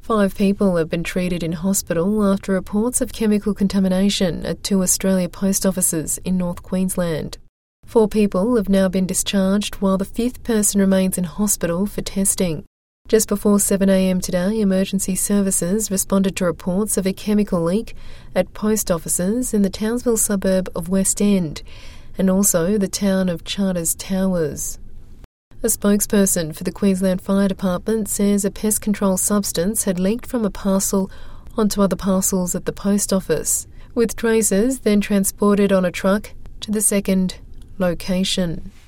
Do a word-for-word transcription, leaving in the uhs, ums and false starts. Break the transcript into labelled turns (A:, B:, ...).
A: Five people have been treated in hospital after reports of chemical contamination at two Australia post offices in North Queensland. Four people have now been discharged while the fifth person remains in hospital for testing. Just before seven a m today, emergency services responded to reports of a chemical leak at post offices in the Townsville suburb of West End and also the town of Charters Towers. A spokesperson for the Queensland Fire Department says a pest control substance had leaked from a parcel onto other parcels at the post office, with traces then transported on a truck to the second location.